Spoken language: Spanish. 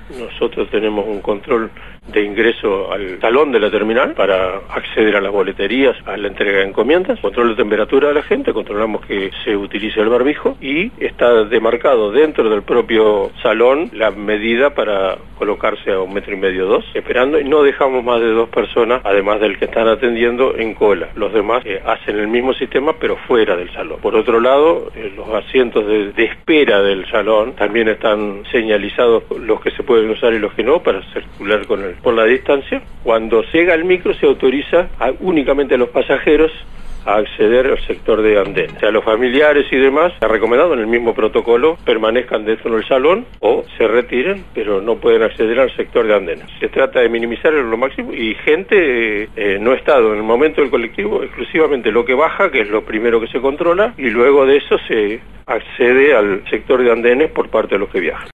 Nosotros tenemos un control de ingreso al salón de la terminal para acceder a las boleterías, a la entrega de encomiendas, control de temperatura de la gente, controlamos que se utilice el barbijo y está demarcado dentro del propio salón la medida para colocarse a 1,5 metros, 2, esperando, y no dejamos más de 2 personas, además del que están atendiendo, en cola. Los demás hacen el mismo sistema pero fuera del salón. Por otro lado, los asientos de espera del salón también están señalizados los que se pueden usar y los que no para circular por la distancia. Cuando llega el micro se autoriza únicamente a los pasajeros a acceder al sector de andén. O sea, los familiares y demás, se ha recomendado en el mismo protocolo, permanezcan dentro del salón o se retiren, pero no pueden acceder al sector de andén. Se trata de minimizar lo máximo y gente no ha estado en el momento del colectivo, exclusivamente lo que baja, que es lo primero que se controla, y luego de eso se accede al sector de andenes por parte de los que viajan.